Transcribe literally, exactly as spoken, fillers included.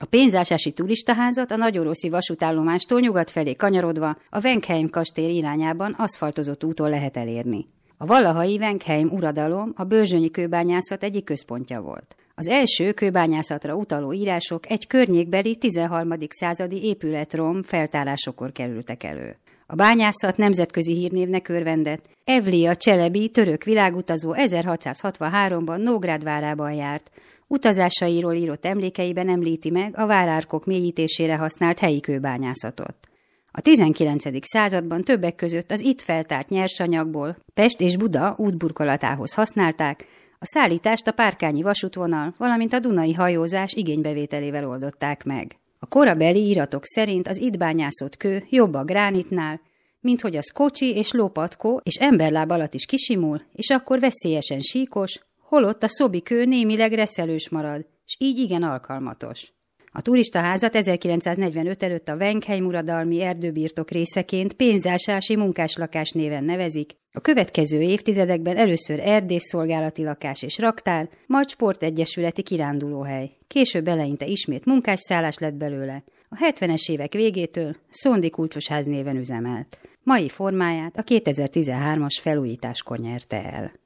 A pénzásási turistaházat a nagyoroszi vasútállomástól nyugat felé kanyarodva a Wenkheim kastély irányában aszfaltozott úton lehet elérni. A valahai Wenkheim uradalom a börzsönyi kőbányászat egyik központja volt. Az első kőbányászatra utaló írások egy környékbeli tizenharmadik századi épületrom feltárásokor kerültek elő. A bányászat nemzetközi hírnévnek örvendett. Evlia Cselebi török világutazó ezerhatszázhatvanháromban Nógrád várában járt. Utazásairól írott emlékeiben említi meg a várárkok mélyítésére használt helyi kőbányászatot. A tizenkilencedik században többek között az itt feltárt nyersanyagból Pest és Buda útburkolatához használták, a szállítást a párkányi vasútvonal, valamint a dunai hajózás igénybevételével oldották meg. A korabeli íratok szerint az itt bányászott kő jobb a gránitnál, mint hogy az kocsi és lópatkó és emberláb alatt is kisimul, és akkor veszélyesen síkos, holott a szobi kő némileg reszelős marad, és így igen alkalmatos. A turistaházat ezerkilencszáznegyvenöt előtt a Wenkheim uradalmi erdőbirtok részeként pénzásási munkáslakás néven nevezik, a következő évtizedekben először erdészszolgálati lakás és raktár, majd sportegyesületi kirándulóhely. Később eleinte ismét munkásszállás lett belőle. A hetvenes évek végétől Szondi kulcsosház néven üzemelt. Mai formáját a kétezer-tizenhármas felújításkor nyerte el.